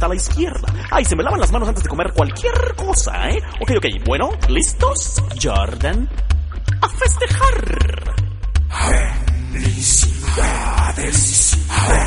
a la izquierda. Ay, se me lavan las manos antes de comer cualquier cosa, ¿eh? Ok, bueno, ¿listos? Jordan, a festejar. Felicidades.